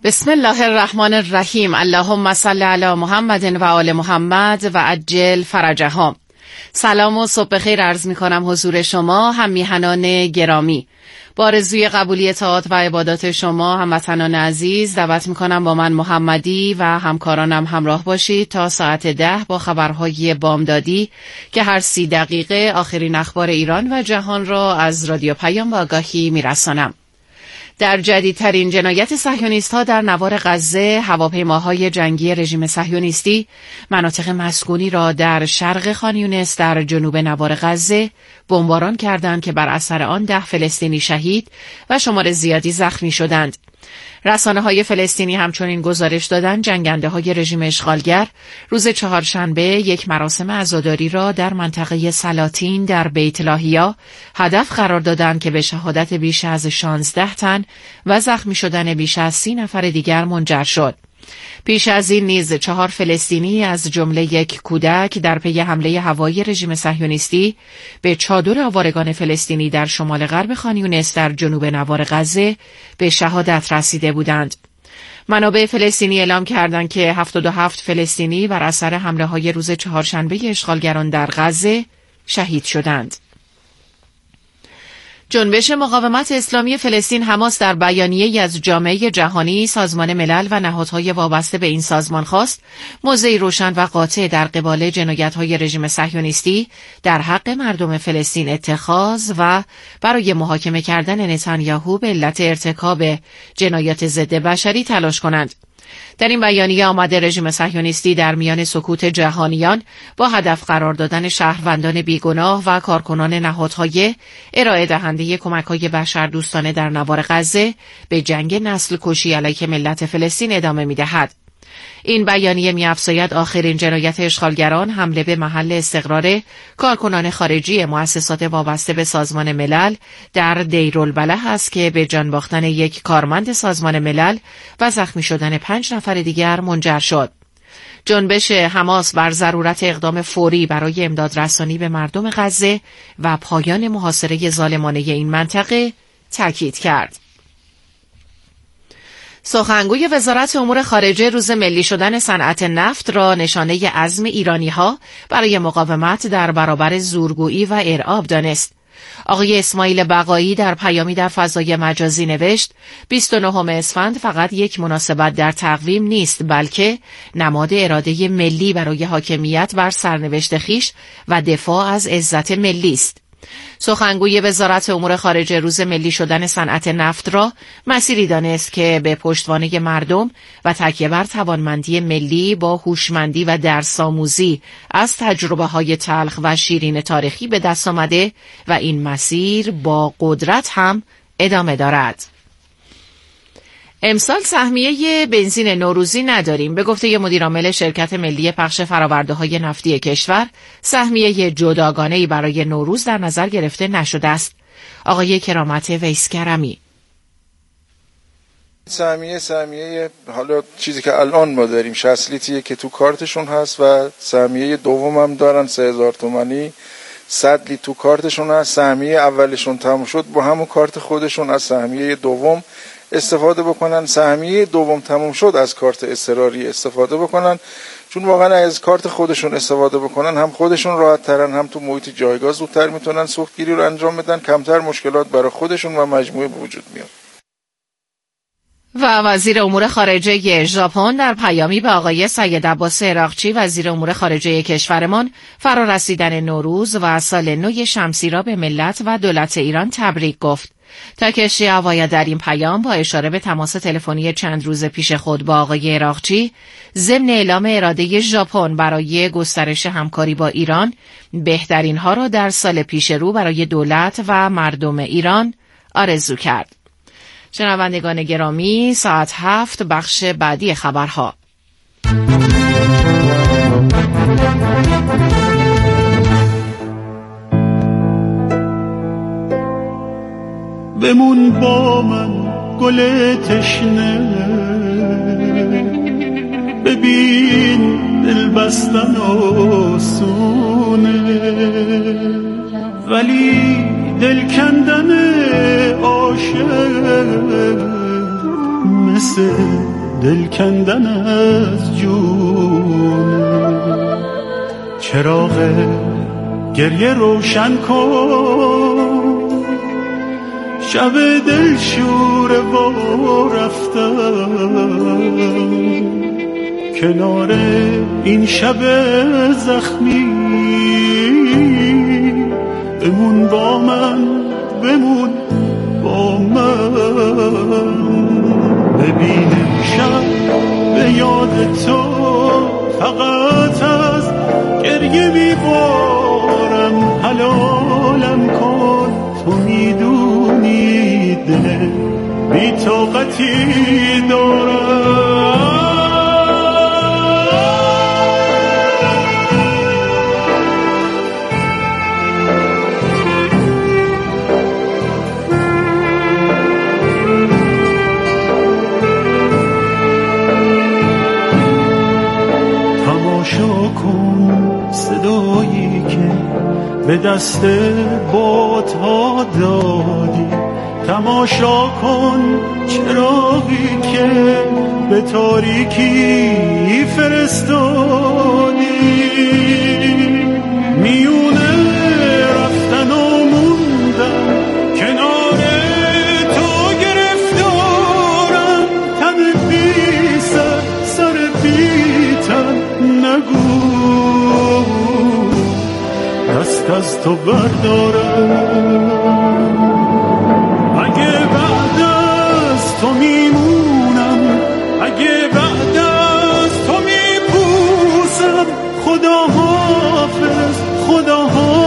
بسم الله الرحمن الرحیم. اللهم صل علی محمد و آل محمد و عجل فرجهم. سلام و صبح بخیر عرض می کنم حضور شما هم میهنان گرامی. با آرزوی قبولی طاعات و عبادات شما هموطنان عزیز دعوت می کنم با من محمدی و همکارانم همراه باشید تا ساعت 10 با خبرهای بامدادی که هر 30 دقیقه آخرین اخبار ایران و جهان را از رادیو پیام به آگاهی می رسانم. در جدیدترین جنایت صهیونیست‌ها در نوار غزه، هواپیماهای جنگی رژیم صهیونیستی مناطق مسکونی را در شرق خان یونس در جنوب نوار غزه بمباران کردند که بر اثر آن 10 فلسطینی شهید و شمار زیادی زخمی شدند. رسانه‌های فلسطینی همچنین گزارش دادند جنگنده‌های رژیم اشغالگر روز چهارشنبه یک مراسم عزاداری را در منطقه سلاطین در بیت لاهیا هدف قرار دادند که به شهادت بیش از 16 تن و زخمی شدن بیش از 30 نفر دیگر منجر شد. پیش از این نیز 4 فلسطینی از جمله یک کودک در پی حمله هوایی رژیم صهیونیستی به چادر آوارگان فلسطینی در شمال غرب خان یونس در جنوب نوار غزه به شهادت رسیده بودند. منابع فلسطینی اعلام کردند که 77 فلسطینی بر اثر حمله‌های روز چهارشنبه اشغالگران در غزه شهید شدند. جنبش مقاومت اسلامی فلسطین حماس در بیانیه‌ای از جامعه جهانی، سازمان ملل و نهادهای وابسته به این سازمان خواست موضعی روشن و قاطع در قبال جنایت‌های رژیم صهیونیستی در حق مردم فلسطین اتخاذ و برای محاکمه کردن نتانیاهو به علت ارتکاب جنایات ضد بشری تلاش کنند. در این بیانیه آمده رژیم صهیونیستی در میان سکوت جهانیان با هدف قرار دادن شهروندان بیگناه و کارکنان نهادهای ارائه دهنده کمک‌های بشردوستانه در نوار غزه به جنگ نسل کشی علیه ملت فلسطین ادامه می‌دهد. این بیانیه می‌افزاید آخرین جنایت اشغالگران حمله به محل استقرار کارکنان خارجی مؤسسات وابسته به سازمان ملل در دیرالبلح است که به جان باختن یک کارمند سازمان ملل و زخمی شدن 5 نفر دیگر منجر شد. جنبش حماس بر ضرورت اقدام فوری برای امدادرسانی به مردم غزه و پایان محاصره ظالمانه این منطقه تاکید کرد. سخنگوی وزارت امور خارجه روز ملی شدن صنعت نفت را نشانه عزم ایرانی‌ها برای مقاومت در برابر زورگویی و ارعاب دانست. آقای اسماعیل بقایی در پیامی در فضای مجازی نوشت 29 اسفند فقط یک مناسبت در تقویم نیست بلکه نماد اراده ملی برای حاکمیت بر سرنوشت خویش و دفاع از عزت ملی است. سخنگوی وزارت امور خارجه روز ملی شدن صنعت نفت را مسیری دانست که به پشتوانه مردم و تکیه بر توانمندی ملی با هوشمندی و درس‌آموزی از تجربه‌های تلخ و شیرین تاریخی به دست آمده و این مسیر با قدرت هم ادامه دارد. امسال سهمیه بنزین نوروزی نداریم. به گفته مدیرعامل شرکت ملی پخش فرآورده‌های نفتی کشور، سهمیه جداگانه‌ای برای نوروز در نظر گرفته نشده است. آقای کرامت ویسکرمی: سهمیه حالا چیزی که الان ما داریم 60 لیتریه که تو کارتشون هست و سهمیه دوم هم دارن 3000 تومانی 100 لیتر تو کارتشون هست. سهمیه اولشون تموم شد با همون کارت خودشون از سهمیه دوم استفاده بکنن. سهمیه دوم تموم شد از کارت اضطراری استفاده بکنن، چون واقعا از کارت خودشون استفاده بکنن هم خودشون راحت ترن هم تو محیط جایگاه زودتر میتونن سوختگیری رو انجام بدن، کمتر مشکلات برای خودشون و مجموعه به وجود میاد. و وزیر امور خارجه ژاپن در پیامی به آقای سید عباس عراقچی وزیر امور خارجه کشورمان فرارسیدن نوروز و سال نو شمسی را به ملت و دولت ایران تبریک گفت. تاکشی آوایا در این پیام با اشاره به تماس تلفنی چند روز پیش خود با آقای عراقچی ضمن اعلام اراده ژاپن برای گسترش همکاری با ایران بهترین ها را در سال پیش رو برای دولت و مردم ایران آرزو کرد. شنوندگان گرامی، ساعت 7 بخش بعدی خبرها. بمون با من گل تشنه، ببین دل بستن آسونه ولی دل کندن عاشق مثل دل کندن از جونه. چراغ گریه روشن کن، شب دل شوره و رفتن، کنار این شب زخمی بمون با من، بمون با من. ببین امشب به یاد تو فقط از گریه میبارم، حلالم کن، تو میدونی دل بی طاقتی دارم. صدایی که به دست بادها دادی، تماشا کن چراغی که به تاریکی فرستادی. میونه رفتن و موندم کنار تو گرفتارم، تن بی سر، سر بی تن، نگو دست از تو بردارم. اگه بعد از تو میمونم، اگه بعد از تو میپوسم، خدا حافظ، خدا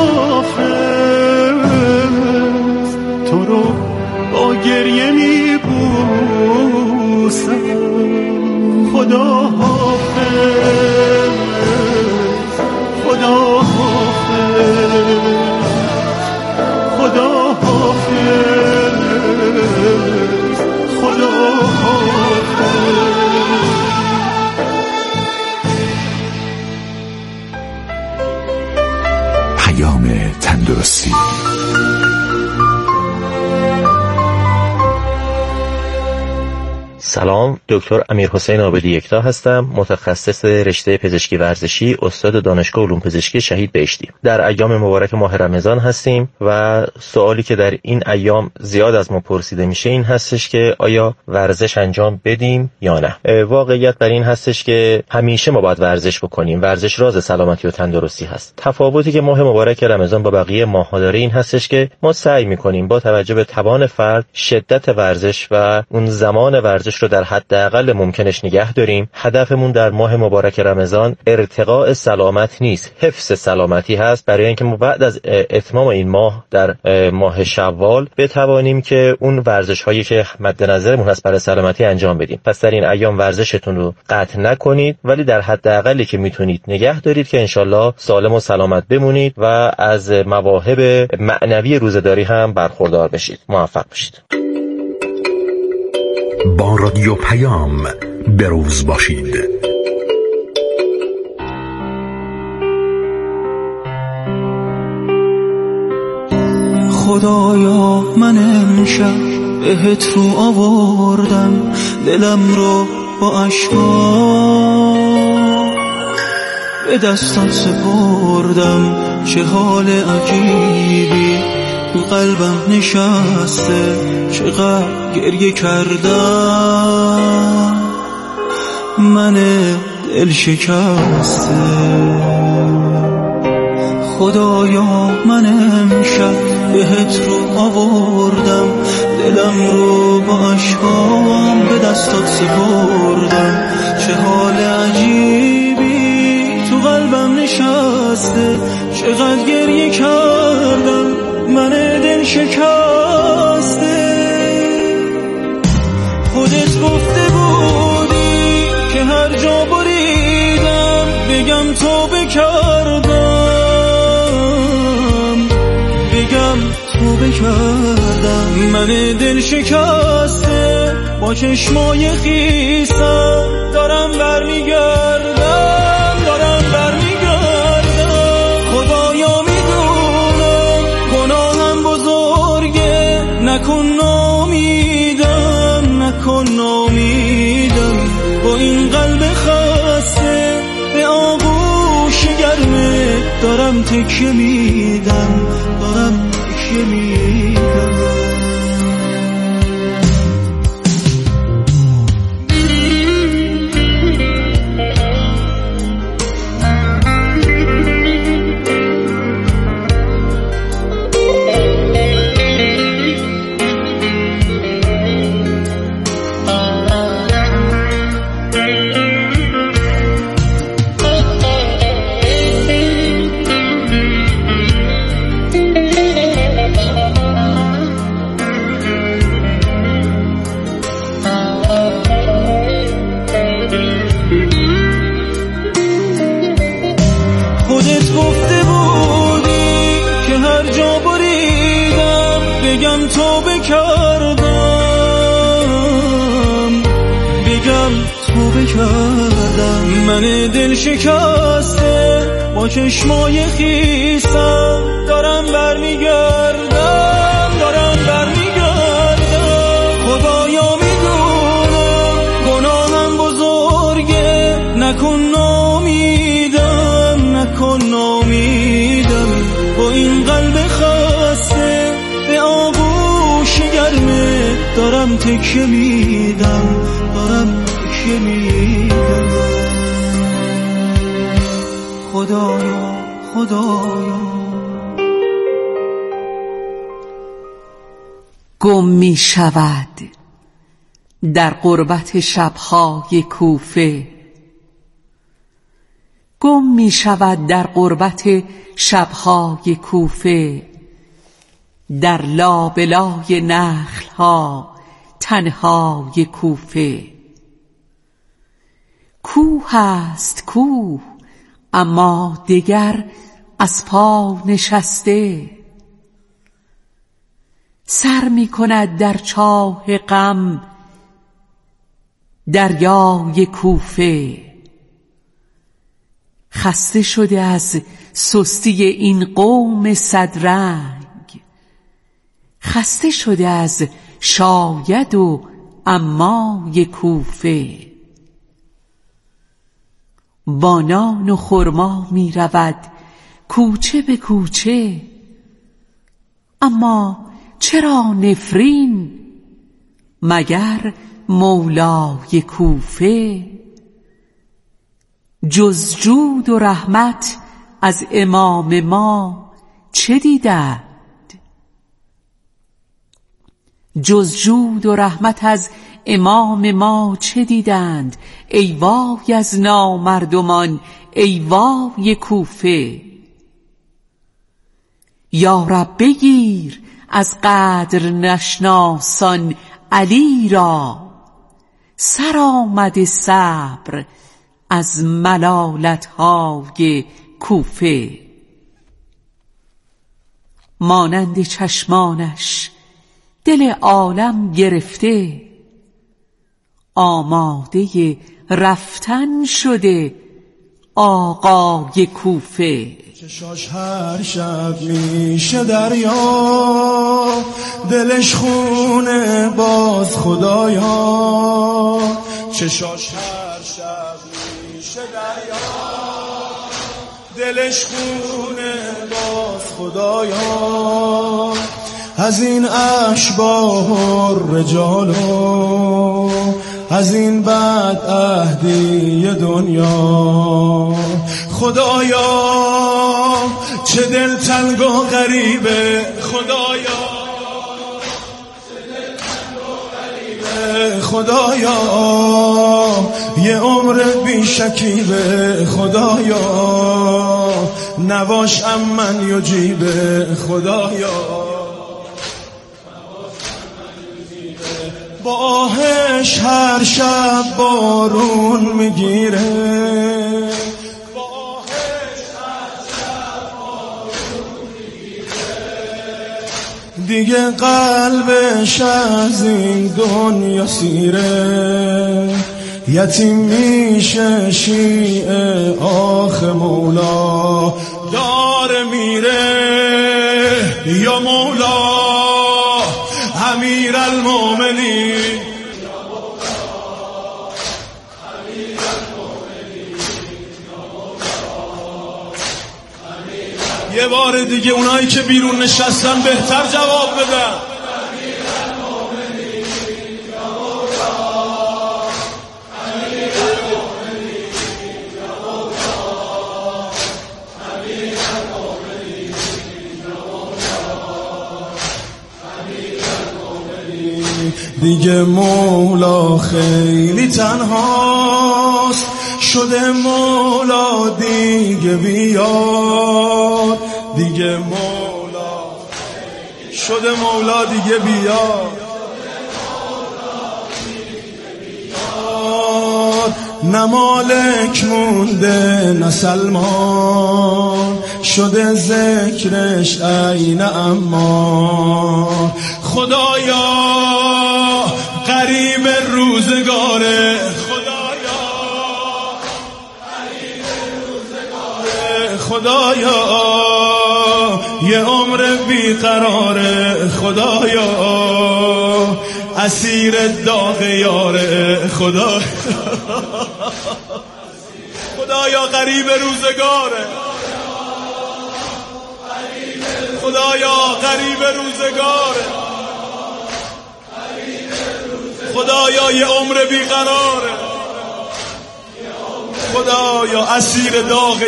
حافظ. تو رو با گریه میبوسم، خدا حافظ، خدا حافظ، خدا حافظ، خدا حافظ. پیام تندرستی. سلام، دکتر امیرحسین عابدی یکتا هستم، متخصص رشته پزشکی ورزشی، استاد دانشگاه علوم پزشکی شهید بهشتی. در ایام مبارک ماه رمضان هستیم و سوالی که در این ایام زیاد از ما پرسیده میشه این هستش که آیا ورزش انجام بدیم یا نه. واقعیت بر این هستش که همیشه ما باید ورزش بکنیم. ورزش راز سلامتی و تندرستی هست. تفاوتی که ماه مبارک رمضان با بقیه ماه‌ها داره این هستش که ما سعی می‌کنیم با توجه به توان فرد، شدت ورزش و اون زمان ورزش رو در حداقل ممکنش نگه داریم. هدفمون در ماه مبارک رمضان ارتقاء سلامت نیست، حفظ سلامتی هست، برای اینکه ما بعد از اتمام این ماه در ماه شوال بتوانیم که اون ورزش هایی که مد نظرمون هست برای سلامتی انجام بدیم. پس در این ایام ورزشتون رو قطع نکنید، ولی در حداقلی که میتونید نگه دارید که انشالله سالم و سلامت بمونید و از مواهب معنوی روزه‌داری هم برخوردار بشید. موفق باشید. با رادیو پیام بروز باشید. خدایا من امشب بهت رو آوردم، دلم رو با اشکا به دستات سپردم. چه حال عجیبی تو قلبم نشسته، چقدر گریه کردم من دل شکسته. خدایا من امشب بهت رو آوردم، دلم رو با اشکام به دستات سپردم. چه حال عجیبی تو قلبم نشسته، چقدر گریه کردم من دل شکسته. خودت گفته بودی که هر جا بریدم بگم توبه کردم، بگم توبه کردم. من دل شکسته با چشمای خیسم دارم برمیگردم، دارم برمیگردم. خدایا میدونم گناهم بزرگه، نکن نامیدم، نکن نامیدم. دارم تکیه میدم، دارم تکیه میدم. خودت گفته بودی که هر جا بریدم بگم توبه کردم، بگم توبه کردم. من دل شکسته با چشمای خیسم دارم برمیگردم، دارم برمیگردم. خدایا میدونم گناهم بزرگه، نکن نامیدم، نکن نامیدم. با این قلب خسته به آغوش گرمه دارم تکیه میدم، دارم تکیه میدم. خدایا خدایا. گم می شود در غربت شبهای کوفه، گم می شود در غربت شبهای کوفه، در لابلای نخلها تنهای کوفه. کوه است کوه اما دگر از پا نشسته، سر می کند در چاه غم دریای کوفه. خسته شده از سستی این قوم صدرنگ، خسته شده از شاید و عمای کوفه. با نان و خرما می رود کوچه به کوچه، اما چرا نفرین مگر مولای کوفه؟ جز جود و رحمت از امام ما چه دیدند؟ جز جود و رحمت از امام ما چه دیدند؟ ای وای از نامردمان، ای وای کوفه. یا رب بگیر از قدر نشناسان علی را، سر آمده صبر از ملالت‌های کوفه. مانند چشمانش دل عالم گرفته، آماده رفتن شده آقای کوفه. چشاش هر شب میشه دریا، دلش خونه باز خدایا. چشاش هر شب میشه دریا، دلش خونه باز خدایا. از این اشباح الرجالو، از این بد عهدی دنیا. خدایا چه دل تنگ و غریبه، خدایا چه دل تنگ و غریبه. خدایا یه عمر بی شکیبه. خدایا نواش امن یجیبه. خدایا با آهش هر شب بارون میگیره، با آهش هر شب بارون میگیره. دیگه قلبش از این دنیا سیره، یتیم میشه شیعه آخ مولا داره میره. یا مولا امیر المومنین، امیر یه بار دیگه اونایی که بیرون نشستن بهتر جواب بدن. دیگه مولا خیلی تنهاست، شده مولا دیگه بیار، دیگه مولا شده مولا دیگه بیار، نه مالک مونده نه سلمان، شده ذکرش عین اما. خدایا غریب روزگاره، خدایا غریب روزگاره، خدایا یه عمر بیقراره، خدایا اسیر داغ یاره، خدایا خدایا غریب روزگاره، خدایا غریب روزگاره، خدایا یه عمر بیقراره، خدایا اسیر داغ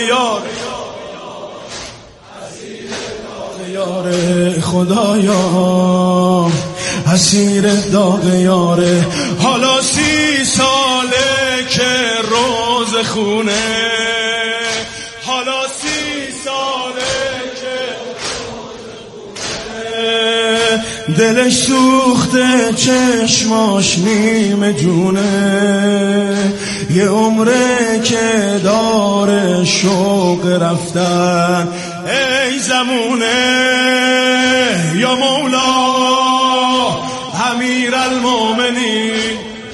یاره، خدایا اسیر داغ یاره. حالا 30 ساله که روز خونه، حالا 30 ساله که دلش سوخته چشماش نیمه جونه، یه عمره که داره شوق رفتن. ای زمونه یا مولا امیر المومنین،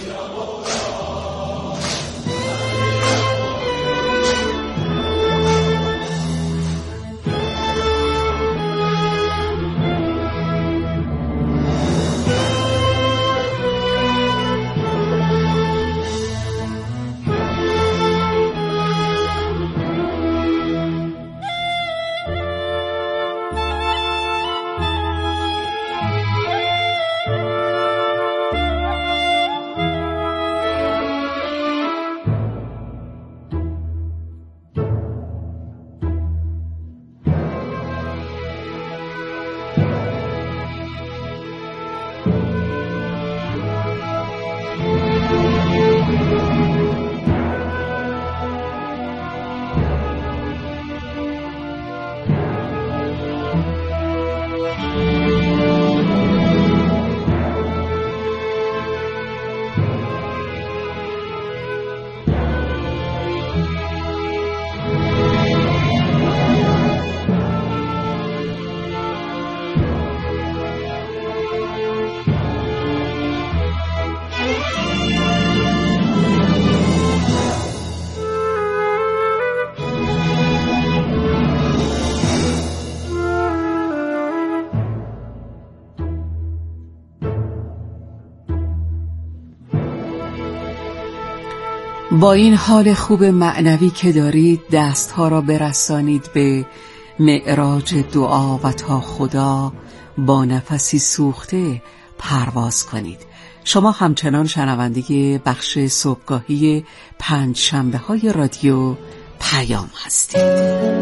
با این حال خوب معنوی که دارید دستها را برسانید به معراج دعا و تا خدا با نفسی سوخته پرواز کنید. شما همچنان شنونده بخش صبحگاهی پنجشنبه‌های رادیو پیام هستید.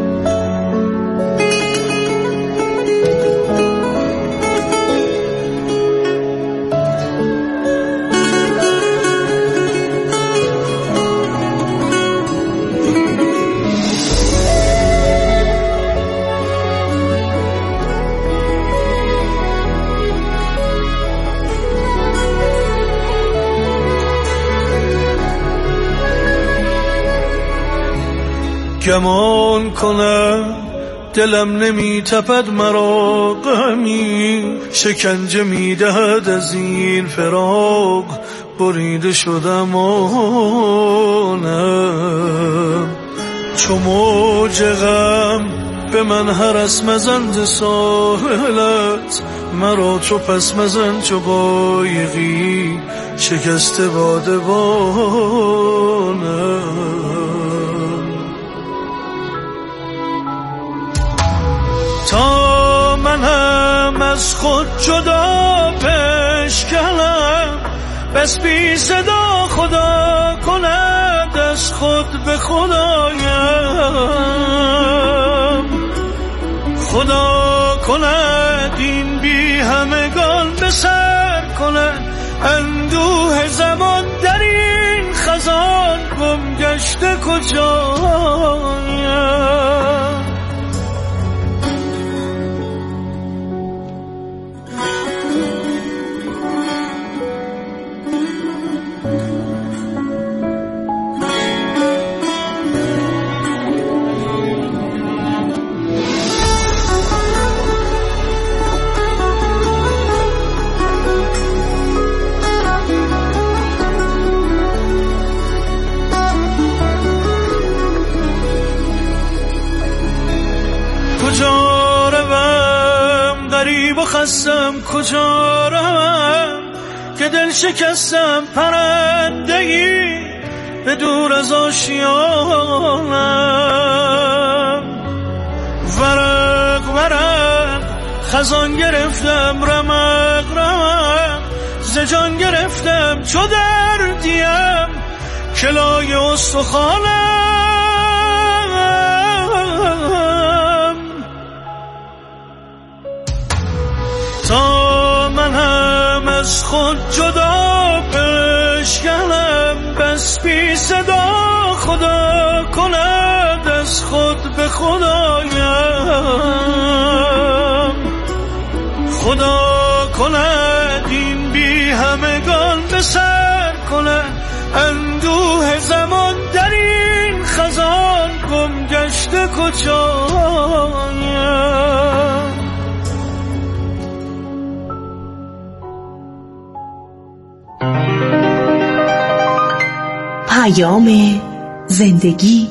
گمان کنم دلم نمی تپد مرا غمی، شکنجه می دهد از این فراق، بریده شدم آنم. چو موج غم به من هرس مزن ز ساحلت، مرا چو پس مزن چو قایقی شکسته بادبانم. پس بی صدا خدا کند از خود به خدایم، خدا کند این بی همگان به سر کند اندوه زمان در این خزان گم گشته کجایم. کجا روم غریب و خستم، کجا روم که دل شکستم پرندگی به دور از آشیانم. ورق ورق خزان گرفتم، رمق رمق ز جان گرفتم، چو دردیم کلای استخوانم. تا من هم از خود جدا بشکنم، بس بی صدا خدا کند از خود به خدایم، خدا کند این بی همگان به سر کند اندوه زمان در این خزان گم گشته کجایم. پیام زندگی.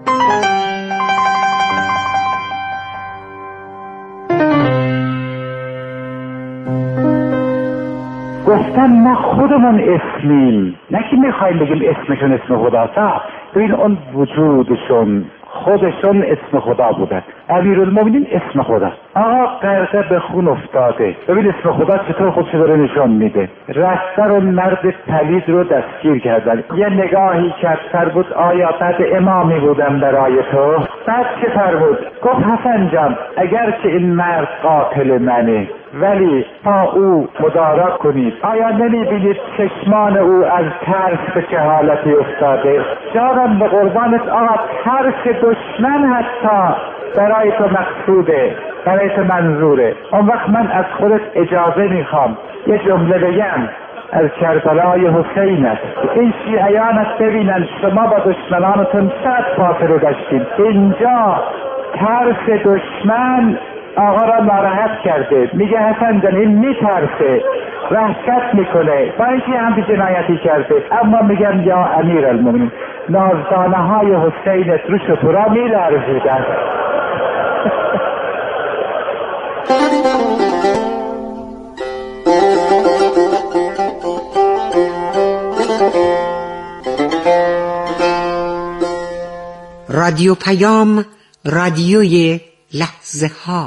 گفتن ما خودمون اسمیم، نه که میخوایم بگیم اسمشون اسم خداست. ببین اون وجودشون خودشون اسم خدا بودن. امیرالمومنین اسم خداست. آقا غرقه به خون افتاده، ببین اسم خدا چطور خودش داره نشان میده. رفتن اون مرد پلید رو دستگیر کردن، یه نگاهی کرد فرمود آیا بعد امامی بودم برای تو؟ بعد چه فرمود؟ گفت حسن جان اگرچه این مرد قاتل منه ولی تا او مدارا کنید، آیا نمیبینید چشمان او از ترس به چه حالتی افتاده؟ جانم به قربانت آقا ترس دشمن حتی برای تو مقصوده، برای تو منظوره. اون وقت من از خودت اجازه میخوام یه جمله بگم از کربلای حسین است. این شیعیانت ببینن شما با دشمنانتون چقدر فاصله داشتین. اینجا ترس دشمن آقا را ناراحت کرده، میگه حسن جان این میترسه، وحشت میکنه، با اینکه هم جنایتی کرده، اما میگم یا امیرالمومنین نازدانه های حسینت رو شطورا میلرزیدن. رادیو پیام، رادیوی لحظه ها.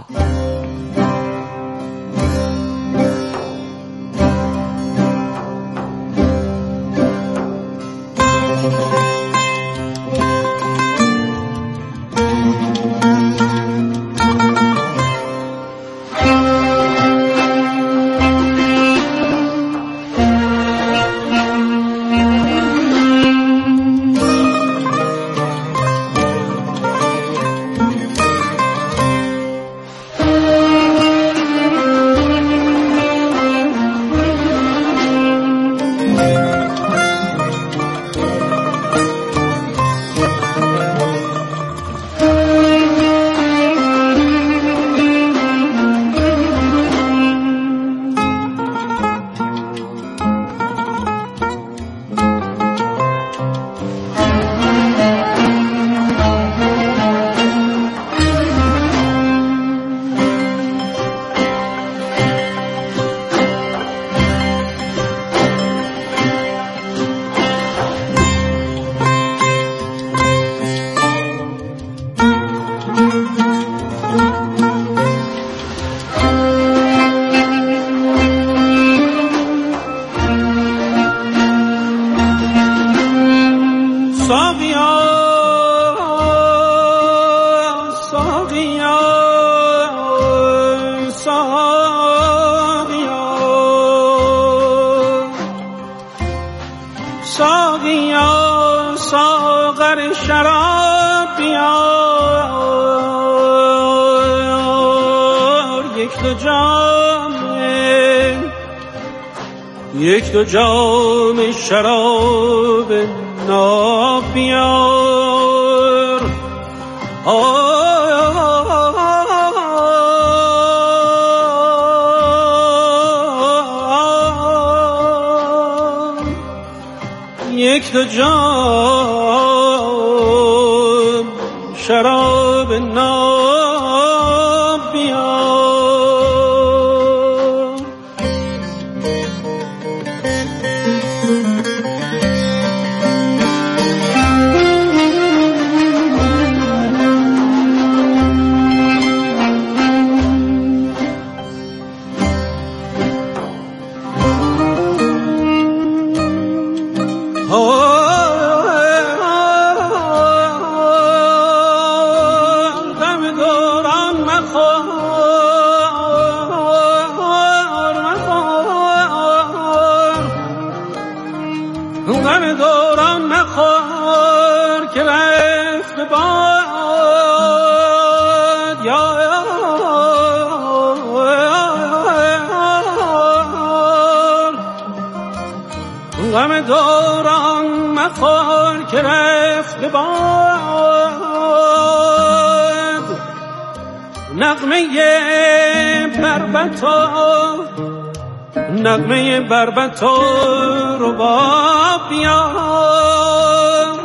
ساقیا ساقیا ساقیا ساقیا ساغر شراب بیار یک دو جام شراب ناب بیار یک دو جام شراب ناب بیار غم دوران مخور که رفت باد نغمه بربطو رو با بیار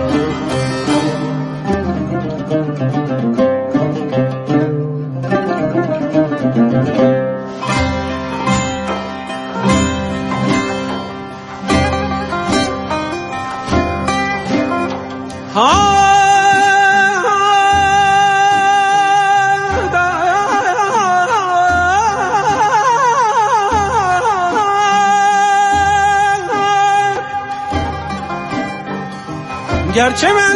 گرچه من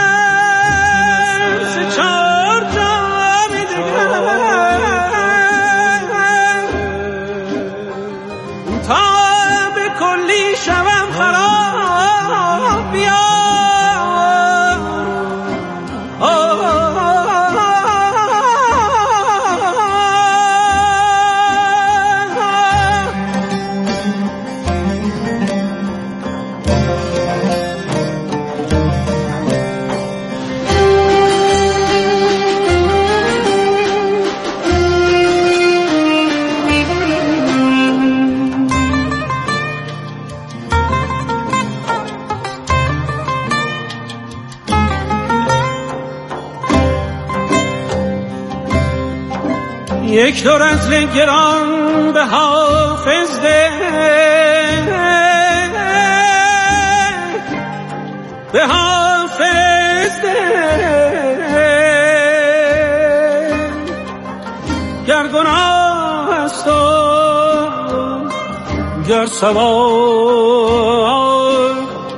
سه چار جام دیگر تا به کلی شوم خراب بیار یک دو رطل گران به حافظ ده به حافظ ده گر گناه است و گر ثواب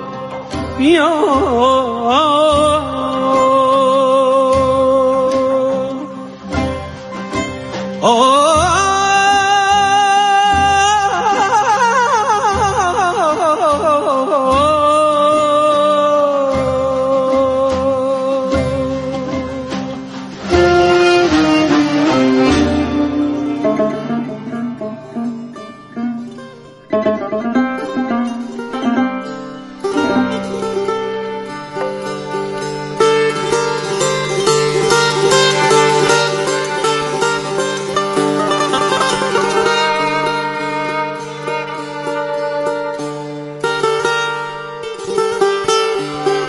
بیار Oh